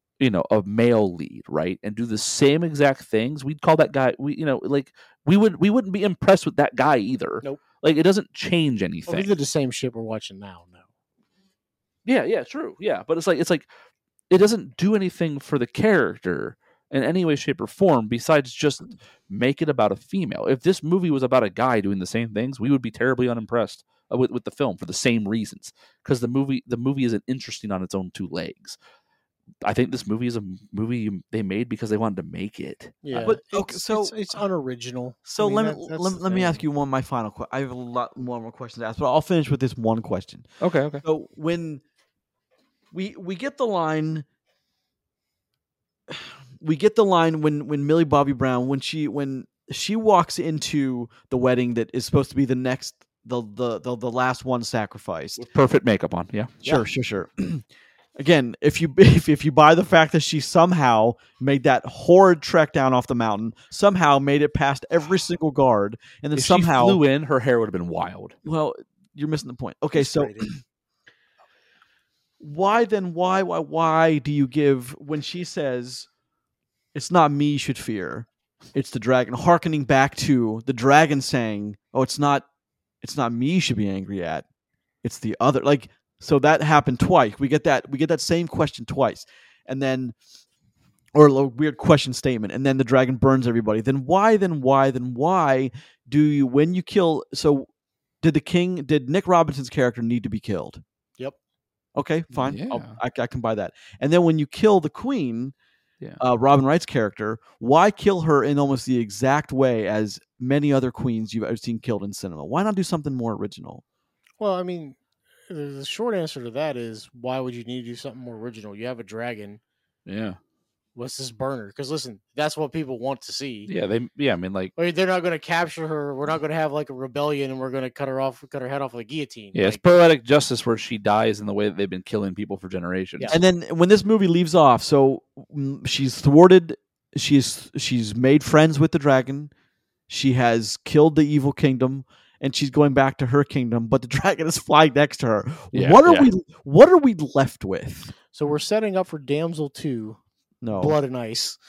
a male lead, right, and do the same exact things, we'd call that guy we wouldn't be impressed with that guy either. Nope. It doesn't change anything. Well, we did the same shit we're watching now. No. Yeah, true. Yeah, but it's like it doesn't do anything for the character in any way, shape, or form besides just make it about a female. If this movie was about a guy doing the same things, we would be terribly unimpressed with the film for the same reasons, because the movie isn't interesting on its own 2 legs. I think this movie is a movie they made because they wanted to make it. Yeah, but it's unoriginal. So I mean, let me ask you my final question. I have a lot more questions to ask, but I'll finish with this one question. Okay. So when we get the line, when Millie Bobby Brown when she walks into the wedding that is supposed to be the next the last one sacrificed with perfect makeup on. Yeah, sure. Again, if you buy the fact that she somehow made that horrid trek down off the mountain, somehow made it past every single guard, and then if somehow she flew in, her hair would have been wild. Well, you're missing the point. Okay, so why do you give when she says it's not me you should fear, it's the dragon, hearkening back to the dragon saying, "Oh, it's not me you should be angry at, it's the other." So that happened twice. We get that same question twice, and then, or a weird question statement, and then the dragon burns everybody. Then why do you, when you kill? So did Nick Robinson's character need to be killed? Yep. Okay, fine. Yeah. I can buy that. And then when you kill the queen, Yeah. Robin Wright's character, why kill her in almost the exact way as many other queens you've ever seen killed in cinema? Why not do something more original? Well, I mean, the short answer to that is, why would you need to do something more original? You have a dragon. Yeah. What's this burner? Because listen, that's what people want to see. Yeah. I mean, They're not going to capture her. We're not going to have a rebellion, and we're going to cut her head off with a guillotine. Yeah, it's poetic justice where she dies in the way that they've been killing people for generations. Yeah. And then when this movie leaves off, so she's thwarted. She's made friends with the dragon. She has killed the evil kingdom, and she's going back to her kingdom, but the dragon is flying next to her. Yeah, what are yeah. we left with? So we're setting up for Damsel 2, No. Blood and Ice.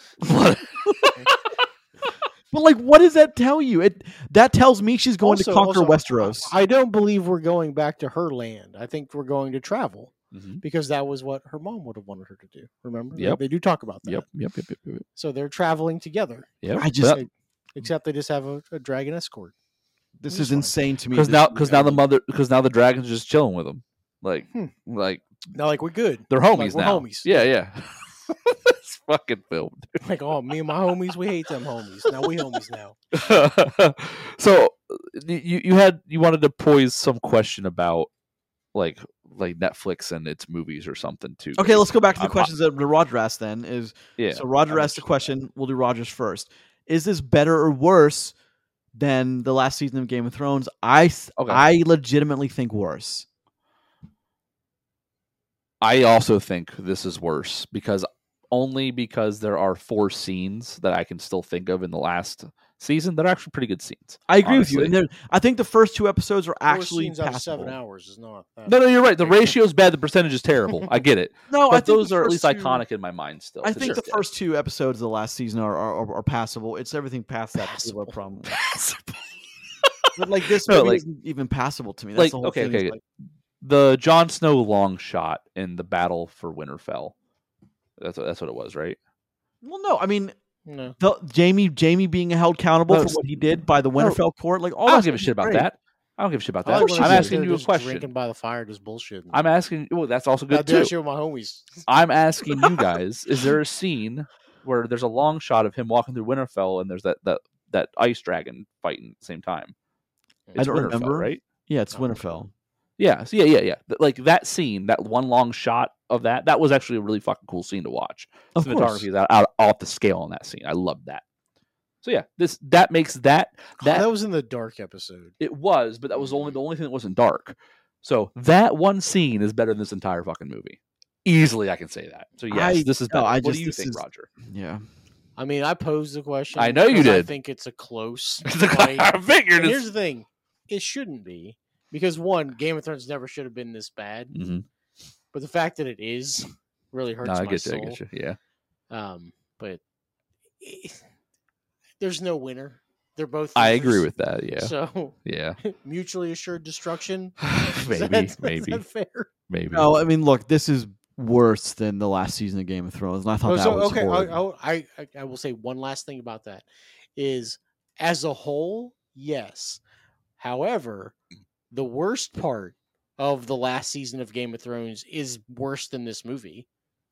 But like, what does that tell you? That tells me she's going to conquer Also, Westeros. I don't believe we're going back to her land. I think we're going to travel Mhm. because that was what her mom would have wanted her to do. Remember? Yep. They do talk about that. Yep. So they're traveling together. I just Except they just have a dragon escort. this is insane to me. because now the dragon's just chilling with them, like Now, like, we're good. they're homies Like, we're now. homies. Yeah. It's fucking filmed. Like, oh, me and my homies, we hate them homies. Now we homies now. So you wanted to pose some question about like Netflix and its movies or something too. Okay, let's go back to the I'm- questions that Roger asked then. So Roger asked the question. We'll do Roger's first. Is this better or worse than the last season of Game of Thrones? I legitimately think worse. I also think this is worse because there are 4 scenes that I can still think of in the last season that are actually pretty good scenes. I agree with you. honestly. And I think the first 2 episodes are 4 actually scenes out of 7 passable. hours is not that. No, you're right. The ratio is bad. The percentage is terrible. I get it. No, I But think those the are at first least 2 iconic in my mind still. I to think this the day. first 2 episodes of the last season are passable. It's everything past that that's a problem. But like this No, movie like- isn't even passable to me. That's the whole thing. okay. It's like- The Jon Snow long shot in the battle for Winterfell. That's what it was, right? well, no, I mean No. Jamie being held accountable No, for what he did by the Winterfell court. Like all I that don't give a stuff shit is about great. that. I don't give a shit about I that. like when I'm they're asking you a just question. Drinking by the fire, just bullshit. I'm asking. Well, that's also I good do that too. shit with my homies. I'm asking you guys: is there a scene where there's a long shot of him walking through Winterfell and there's that ice dragon fighting at the same time? I It's don't Winterfell, remember. right? Yeah, it's Oh, Winterfell. Yeah. So yeah. Like that scene, that one long shot of that was actually a really fucking cool scene to watch. Of course. Cinematography is out off the scale on that scene. I love that. So yeah, that makes that That was in the dark episode. it was, but that was the only thing that wasn't dark. So that one scene is better than this entire fucking movie. Easily, I can say that. So yes, this is better. What do you think, Roger? Yeah. I mean, I posed the question. I know you because I did. think it's a close I fight. figured. And here's the thing: it shouldn't be because one, Game of Thrones never should have been this bad. Mhm. But the fact that it is really hurts No, I my get you. soul. I get you. Yeah. But there's no winner. They're both. I losers. agree with that. Yeah. So Yeah. mutually assured destruction. maybe. Is that fair? Maybe. No, I mean, look, this is worse than the last season of Game of Thrones, and I thought that was horrible. I will say one last thing about that is as a whole, yes. However, the worst part of the last season of Game of Thrones is worse than this movie.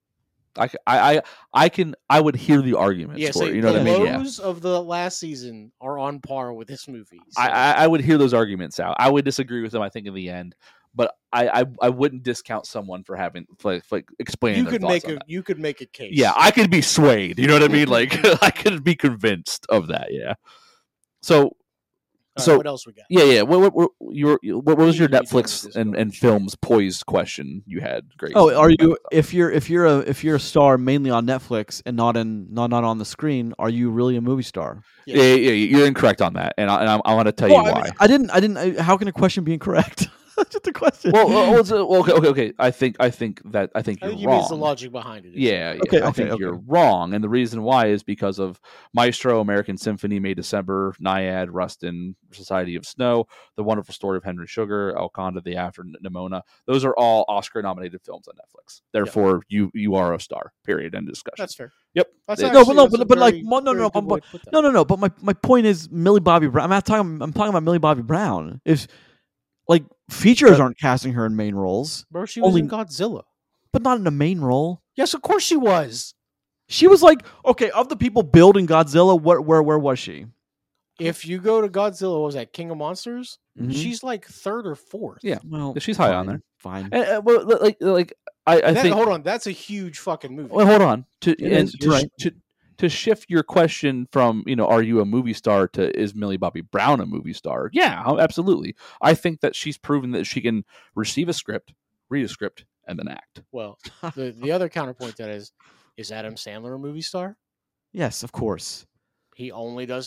I would hear the arguments Yeah, for so it. You know the what I mean? Yeah. lows of the last season are on par with this movie. So. I would hear those arguments out. I would disagree with them. I think in the end, but I wouldn't discount someone for having like explaining. you their could thoughts make on a that. you could make a case. Yeah, I could be swayed. You know what I mean? Like I could be convinced of that. Yeah. So All right, so what else we got? yeah. What was your Need to be doing Netflix this and going. films poised question you had? Great. Oh, are you if you're a star mainly on Netflix and not on the screen? Are you really a movie star? Yeah, you're incorrect on that, and I want to tell Well, you I why. mean, I didn't. How can a question be incorrect? Just a question. Okay. I think I you're think you wrong. means the logic behind it. Yeah. Okay, I okay, think okay. you're wrong, and the reason why is because of Maestro, American Symphony, May December, Naiad, Rustin, Society of Snow, The Wonderful Story of Henry Sugar, El Conde, The After Nimona. Those are all Oscar-nominated films on Netflix. Therefore, you are a star. Period. End of discussion. That's fair. Yep. That's No, actually- that's a but like very- no, very good way to put that. no. But my point is Millie Bobby Brown. I'm talking about Millie Bobby Brown. If like features aren't casting her in main roles, Bro, she was Only- in Godzilla. but not in a main role. Yes, of course she was. She was like, okay, of the people building Godzilla, where was she? If you go to Godzilla, what was that King of Monsters? Mhm. She's like third or fourth. Yeah. Well, She's high on there. Fine. Well, like I think. Hold on, that's a huge fucking movie. Well, hold on. You're right. To shift your question from, are you a movie star to is Millie Bobby Brown a movie star? Yeah, absolutely. I think that she's proven that she can receive a script, read a script, and then act. Well, the other counterpoint to that is Adam Sandler a movie star? Yes, of course. He's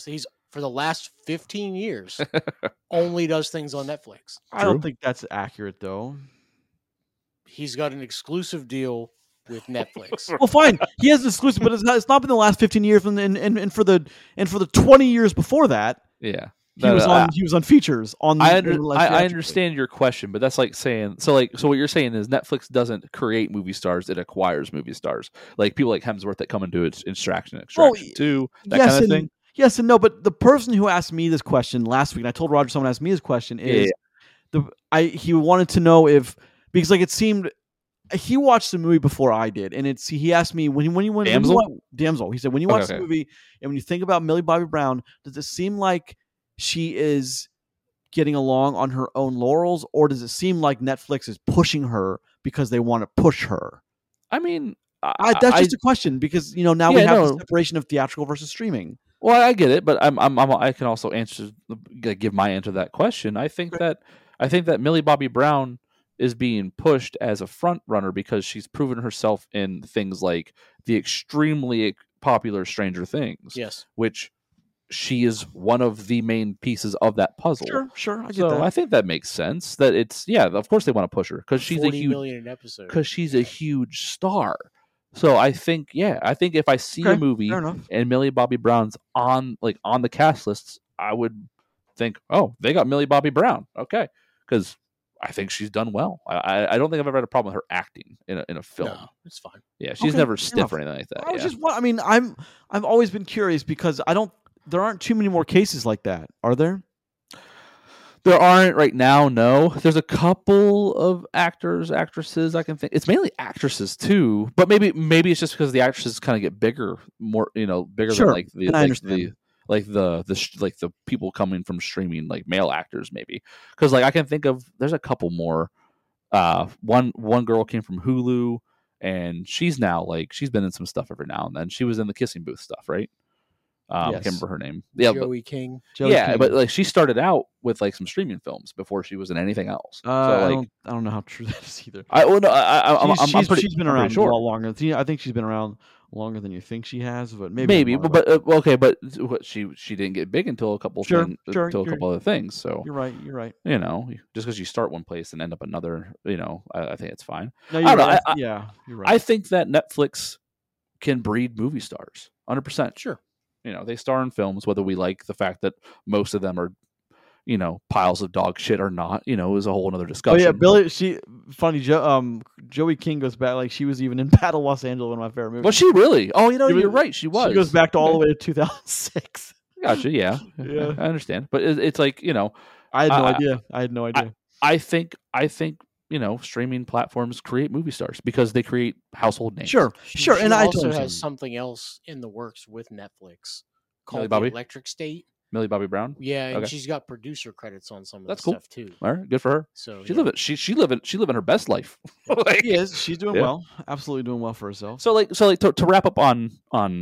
for the last 15 years only does things on Netflix. I don't think that's accurate, though. He's got an exclusive deal with Netflix. Well, fine, he has an exclusive, but it's not been the last 15 years, and for the 20 years before that, yeah. He was on features on. I understand your question, but that's like saying so what you're saying is Netflix doesn't create movie stars; it acquires movie stars, like people like Hemsworth that come and do its Extraction 2, that kind of thing. Yes and no, but the person who asked me this question last week, and I told Roger someone asked me this question is he wanted to know if because like it seemed he watched the movie before I did, and he asked me when you went Damsel. He said when you watch the movie and when you think about Millie Bobby Brown, does it seem like she is getting along on her own laurels, or does it seem like Netflix is pushing her because they want to push her? I mean, that's just a question because now we have the separation of theatrical versus streaming. Well, I get it, but I can also give my answer to that question. I think that Millie Bobby Brown is being pushed as a front runner because she's proven herself in things like the extremely popular Stranger Things. Yes, which. She is one of the main pieces of that puzzle. Sure, I get that. I think that makes sense. That it's of course they want to push her because she's a huge star. So I think if I see a movie and Millie Bobby Brown's on the cast lists, I would think, oh, they got Millie Bobby Brown, okay, because I think she's done well. I don't think I've ever had a problem with her acting in a film. No, it's fine. Yeah, she's never stiff or anything like that. I've always been curious because there aren't too many more cases like that, are there? There aren't right now, no. There's a couple of actors, actresses I can think. It's mainly actresses too, but maybe it's just because the actresses kind of get bigger, more bigger than the people coming from streaming, like male actors maybe. Because I can think of there's a couple more. One girl came from Hulu, and she's now she's been in some stuff every now and then. She was in the Kissing Booth stuff, right? I can't remember her name. Yeah, Joey King. But she started out with some streaming films before she was in anything else. I don't know how true that is either. She's been around a lot longer. I think she's been around longer than you think she has, but maybe. But she didn't get big until a couple other things. So you're right. Just because you start one place and end up another, I think it's fine. No, you're right. You're right. I think that Netflix can breed movie stars, 100%. Sure. They star in films, whether we like the fact that most of them are, piles of dog shit or not, is a whole other discussion. Oh yeah, Joey King goes back, she was even in Battle Los Angeles, one of my favorite movies. Was she really? Oh, you're right, she was. She goes back to all the way to 2006. Gotcha, yeah. I understand. But it's I had no idea. I had no idea. I think streaming platforms create movie stars because they create household names. Sure. And I also has something else in the works with Netflix called The Electric State. Millie Bobby Brown. Yeah, and she's got producer credits on some of That's the cool. stuff too. All right, good for her. So she living her best life. She is. She's doing well. Absolutely doing well for herself. So to wrap up on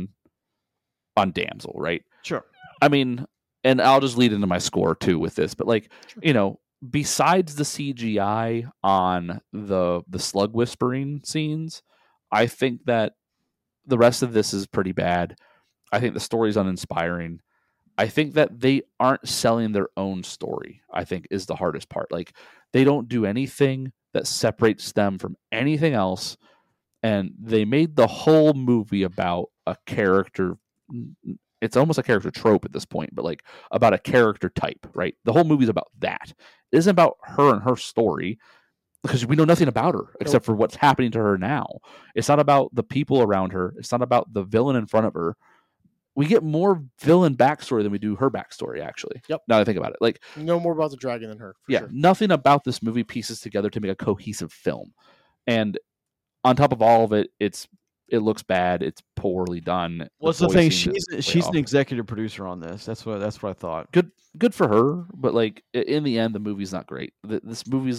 Damsel, right? Sure. I mean, and I'll just lead into my score too with this, but besides the CGI on the slug whispering scenes, I think that the rest of this is pretty bad. I think the story's uninspiring. I think that they aren't selling their own story, I think is the hardest part. They don't do anything that separates them from anything else. And they made the whole movie about a character. It's almost a character trope at this point, but about a character type, right? The whole movie's about that. It isn't about her and her story because we know nothing about her except for what's happening to her now. It's not about the people around her. It's not about the villain in front of her. We get more villain backstory than we do her backstory, actually. Yep. Now that I think about it, know more about the dragon than her. Sure. Nothing about this movie pieces together to make a cohesive film. And on top of all of it, it looks bad. It's poorly done. What's the thing? She's an executive producer on this. That's what I thought. Good for her, but in the end, the movie's not great. This movie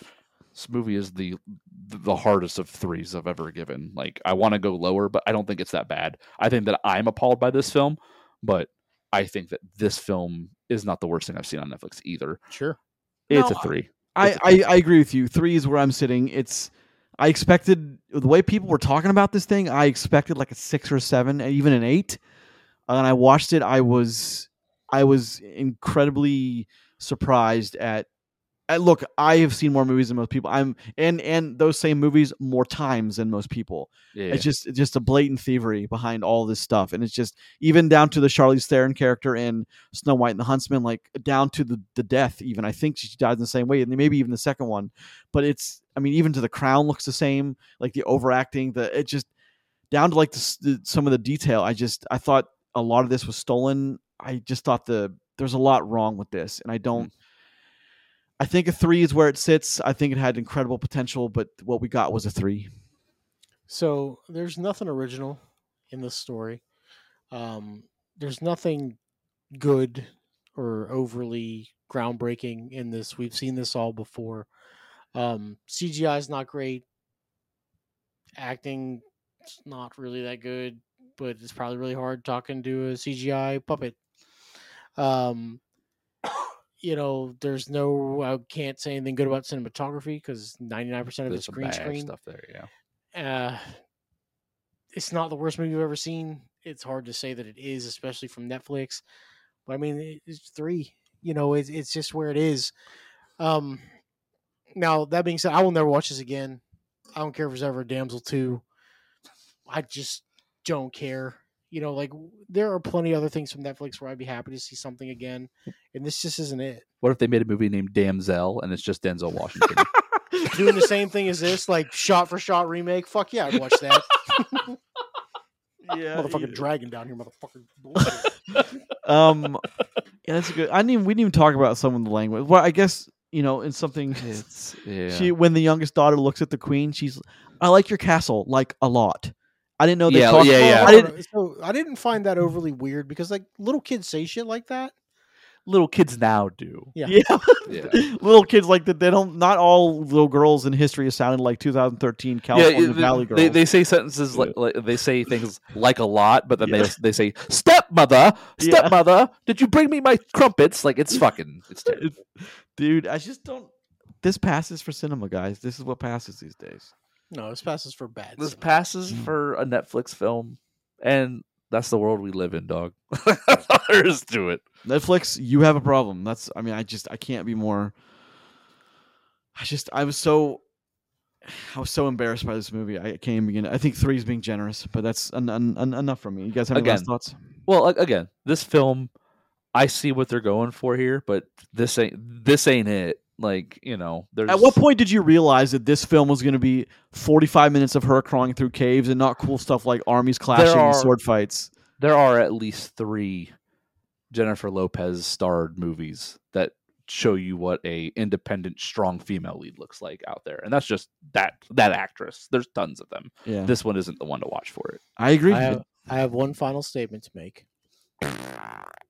is the hardest of threes I've ever given. I want to go lower, but I don't think it's that bad. I think that I'm appalled by this film, but I think that this film is not the worst thing I've seen on Netflix either. Sure, it's a 3. I agree with you. 3 is where I'm sitting. I expected the way people were talking about this thing. I expected a 6 or 7, even an 8. And I watched it. I was I was incredibly surprised at. Look, I have seen more movies than most people. And those same movies more times than most people. Yeah. It's just a blatant thievery behind all this stuff, and it's just even down to the Charlize Theron character in Snow White and the Huntsman, like down to the death. Even I think she died in the same way, and maybe even the second one. But even to the crown looks the same, like the overacting, it just down to like some of the detail. I thought a lot of this was stolen. I just thought there's a lot wrong with this, and I don't. I think a 3 is where it sits. I think it had incredible potential, but what we got was a 3. So there's nothing original in this story. There's nothing good or overly groundbreaking in this. We've seen this all before. CGI is not great. Acting is not really that good, but it's probably really hard talking to a CGI puppet. There's I can't say anything good about cinematography because 99% of it's green screen stuff there. Yeah. It's not the worst movie you've ever seen. It's hard to say that it is, especially from Netflix. But I mean, it's 3. It's just where it is. Now that being said, I will never watch this again. I don't care if there's ever a Damsel 2. I just don't care. There are plenty of other things from Netflix where I'd be happy to see something again, and this just isn't it. What if they made a movie named Damsel and it's just Denzel Washington doing the same thing as this, like shot for shot remake? Fuck yeah, I'd watch that. Yeah, motherfucking dragon down here, motherfucker. Yeah, that's good. We didn't even talk about some of the language. Well, I guess in something, when the youngest daughter looks at the queen, I like your castle like a lot. I didn't know they talked. I didn't find that overly weird because like little kids say shit like that. Little kids now do. Yeah. Little kids like that. They don't. Not all little girls in history have sounded like 2013 California Valley girls. They say sentences like they say things like a lot, but then they say stepmother. Did you bring me my crumpets? Like it's terrible. Dude, I just don't. This passes for cinema, guys. This is what passes these days. No, this passes for bad. This passes for a Netflix film, and that's the world we live in, dog. There is to it. Netflix, you have a problem. I can't be more. I was so embarrassed by this movie. I can't even begin. I think 3 is being generous, but that's enough from me. You guys have any last thoughts? Well, again, this film, I see what they're going for here, but this ain't it. Like, there's... At what point did you realize that this film was going to be 45 minutes of her crawling through caves and not cool stuff like armies clashing and sword fights? There are at least 3 Jennifer Lopez starred movies that show you what a independent, strong female lead looks like out there, and that's just that actress. There's tons of them. Yeah. This one isn't the one to watch for it. I agree. I have one final statement to make.